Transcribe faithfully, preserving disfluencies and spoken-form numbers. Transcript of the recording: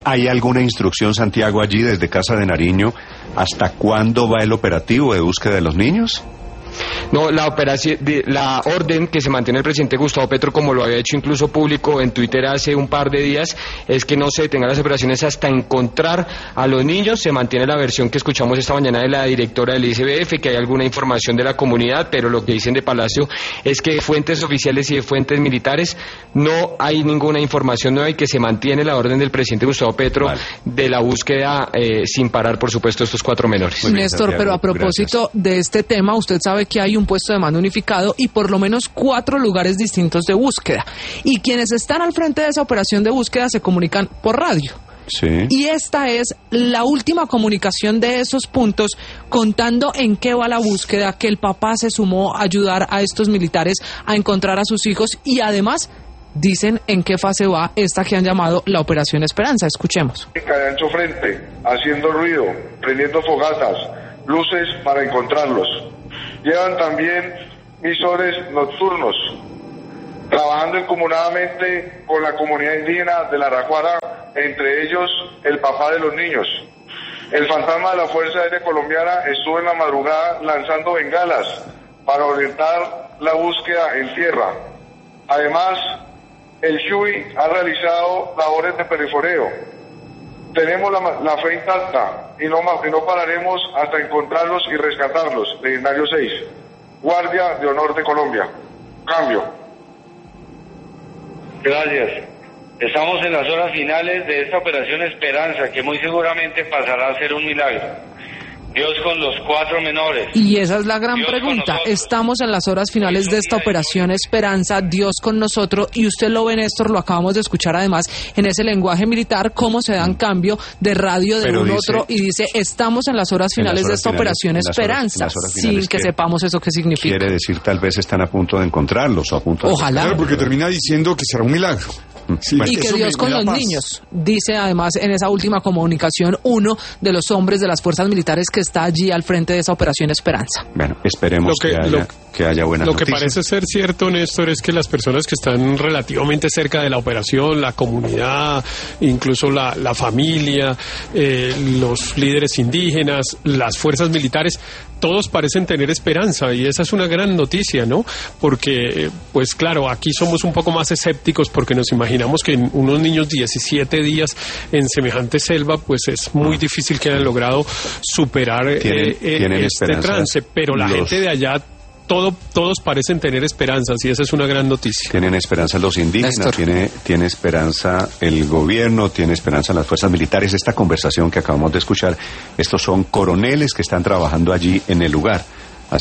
¿Hay alguna instrucción, Santiago, allí desde Casa de Nariño, hasta cuándo va el operativo de búsqueda de los niños? No, la operación, la orden que se mantiene el presidente Gustavo Petro, como lo había hecho incluso público en Twitter hace un par de días, es que no se detengan las operaciones hasta encontrar a los niños. Se mantiene la versión que escuchamos esta mañana de la directora del I C B F, que hay alguna información de la comunidad, pero lo que dicen de Palacio es que de fuentes oficiales y de fuentes militares no hay ninguna información nueva y que se mantiene la orden del presidente Gustavo Petro vale. de la búsqueda eh, sin parar, por supuesto, estos cuatro menores. Bien, Néstor, Santiago, pero a propósito gracias. de este tema, usted sabe que hay un puesto de mando unificado y por lo menos cuatro lugares distintos de búsqueda. Y quienes están al frente de esa operación de búsqueda se comunican por radio. Sí. Y esta es la última comunicación de esos puntos, contando en qué va la búsqueda, que el papá se sumó a ayudar a estos militares a encontrar a sus hijos y además dicen en qué fase va esta que han llamado la Operación Esperanza. Escuchemos. De ancho frente, haciendo ruido, prendiendo fogatas, luces para encontrarlos. Llevan también visores nocturnos, trabajando incomunadamente con la comunidad indígena de la Araguara, entre ellos el papá de los niños. El fantasma de la Fuerza Aérea Colombiana estuvo en la madrugada lanzando bengalas para orientar la búsqueda en tierra. Además, el S H U I ha realizado labores de periforeo. Tenemos la, la fe intacta y no, y no pararemos hasta encontrarlos y rescatarlos. Legendario seis, Guardia de Honor de Colombia. Cambio. Gracias. Estamos en las horas finales de esta Operación Esperanza, que muy seguramente pasará a ser un milagro. Dios con los cuatro menores. Y esa es la gran Dios pregunta. Estamos en las horas finales de esta Operación Esperanza, Dios con nosotros, y usted lo ve, Néstor, lo acabamos de escuchar además en ese lenguaje militar, cómo se dan cambio de radio de Pero un dice, otro y dice, estamos en las horas finales las horas de esta finales, Operación Esperanza, horas, horas sin que, que sepamos eso qué significa. Quiere decir, tal vez están a punto de encontrarlos o a punto de... Ojalá. Claro, porque termina diciendo que será un milagro. Sí, y que Dios con los paz. niños, dice además en esa última comunicación uno de los hombres de las fuerzas militares que está allí al frente de esa Operación Esperanza. Bueno, esperemos que, que, haya, lo, que haya buenas Lo noticias. que parece ser cierto, Néstor, es que las personas que están relativamente cerca de la operación, la comunidad, incluso la, la familia, eh, los líderes indígenas, las fuerzas militares, todos parecen tener esperanza, y esa es una gran noticia, ¿no? Porque, pues claro, aquí somos un poco más escépticos porque nos imaginamos que en unos niños diecisiete días en semejante selva, pues es muy difícil que hayan logrado superar ¿Tienen, eh, ¿tienen este trance, pero la los... gente de allá todo, todos parecen tener esperanzas, y esa es una gran noticia. Tienen esperanza los indígenas, tiene, tiene esperanza el gobierno, tiene esperanza las fuerzas militares. Esta conversación que acabamos de escuchar, estos son coroneles que están trabajando allí en el lugar.